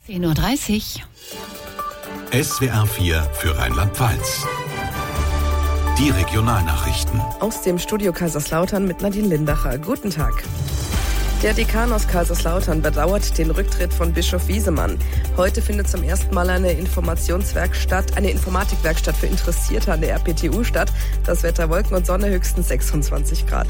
10:30 Uhr. SWR 4 für Rheinland-Pfalz. Die Regionalnachrichten. Aus dem Studio Kaiserslautern mit Nadine Lindacher. Guten Tag. Der Dekan aus Kaiserslautern bedauert den Rücktritt von Bischof Wiesemann. Heute findet zum ersten Mal eine Informatikwerkstatt für Interessierte an der RPTU statt. Das Wetter Wolken und Sonne, höchstens 26 Grad.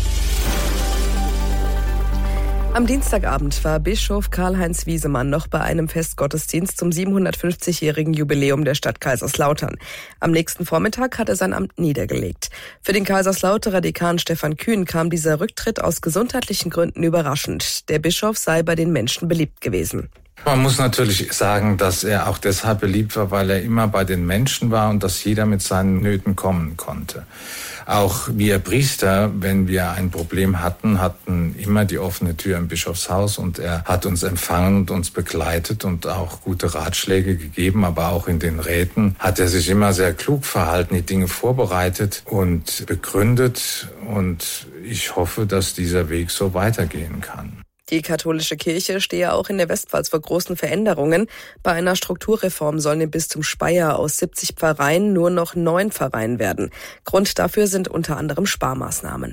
Am Dienstagabend war Bischof Karl-Heinz Wiesemann noch bei einem Festgottesdienst zum 750-jährigen Jubiläum der Stadt Kaiserslautern. Am nächsten Vormittag hat er sein Amt niedergelegt. Für den Kaiserslauterer Dekan Stefan Kühn kam dieser Rücktritt aus gesundheitlichen Gründen überraschend. Der Bischof sei bei den Menschen beliebt gewesen. Man muss natürlich sagen, dass er auch deshalb beliebt war, weil er immer bei den Menschen war und dass jeder mit seinen Nöten kommen konnte. Auch wir Priester, wenn wir ein Problem hatten immer die offene Tür im Bischofshaus und er hat uns empfangen und uns begleitet und auch gute Ratschläge gegeben, aber auch in den Räten hat er sich immer sehr klug verhalten, die Dinge vorbereitet und begründet und ich hoffe, dass dieser Weg so weitergehen kann. Die katholische Kirche stehe auch in der Westpfalz vor großen Veränderungen. Bei einer Strukturreform sollen im Bistum Speyer aus 70 Pfarreien nur noch 9 Pfarreien werden. Grund dafür sind unter anderem Sparmaßnahmen.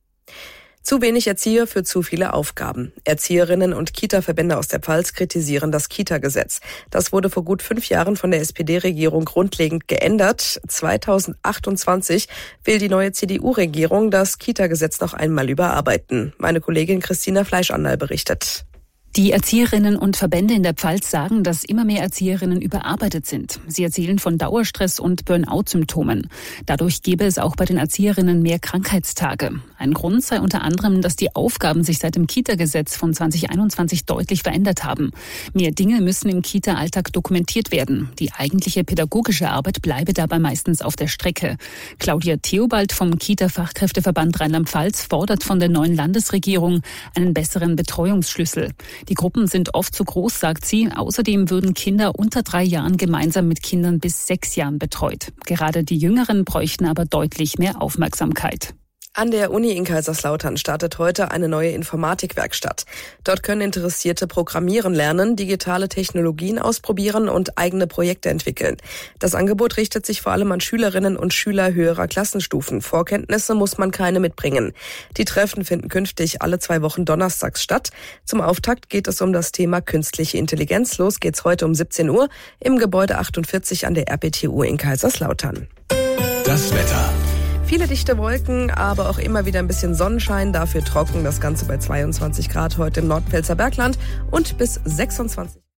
Zu wenig Erzieher für zu viele Aufgaben. Erzieherinnen und Kita-Verbände aus der Pfalz kritisieren das Kita-Gesetz. Das wurde vor gut 5 Jahren von der SPD-Regierung grundlegend geändert. 2028 will die neue CDU-Regierung das Kita-Gesetz noch einmal überarbeiten. Meine Kollegin Christina Fleischandal berichtet. Die Erzieherinnen und Verbände in der Pfalz sagen, dass immer mehr Erzieherinnen überarbeitet sind. Sie erzählen von Dauerstress und Burnout-Symptomen. Dadurch gäbe es auch bei den Erzieherinnen mehr Krankheitstage. Ein Grund sei unter anderem, dass die Aufgaben sich seit dem Kita-Gesetz von 2021 deutlich verändert haben. Mehr Dinge müssen im Kita-Alltag dokumentiert werden. Die eigentliche pädagogische Arbeit bleibe dabei meistens auf der Strecke. Claudia Theobald vom Kita-Fachkräfteverband Rheinland-Pfalz fordert von der neuen Landesregierung einen besseren Betreuungsschlüssel. Die Gruppen sind oft zu groß, sagt sie. Außerdem würden Kinder unter 3 Jahren gemeinsam mit Kindern bis 6 Jahren betreut. Gerade die Jüngeren bräuchten aber deutlich mehr Aufmerksamkeit. An der Uni in Kaiserslautern startet heute eine neue Informatikwerkstatt. Dort können Interessierte programmieren lernen, digitale Technologien ausprobieren und eigene Projekte entwickeln. Das Angebot richtet sich vor allem an Schülerinnen und Schüler höherer Klassenstufen. Vorkenntnisse muss man keine mitbringen. Die Treffen finden künftig alle 2 Wochen donnerstags statt. Zum Auftakt geht es um das Thema künstliche Intelligenz. Los geht's heute um 17 Uhr im Gebäude 48 an der RPTU in Kaiserslautern. Das Wetter. Viele dichte Wolken, aber auch immer wieder ein bisschen Sonnenschein, dafür trocken. Das Ganze bei 22 Grad heute im Nordpfälzer Bergland und bis 26.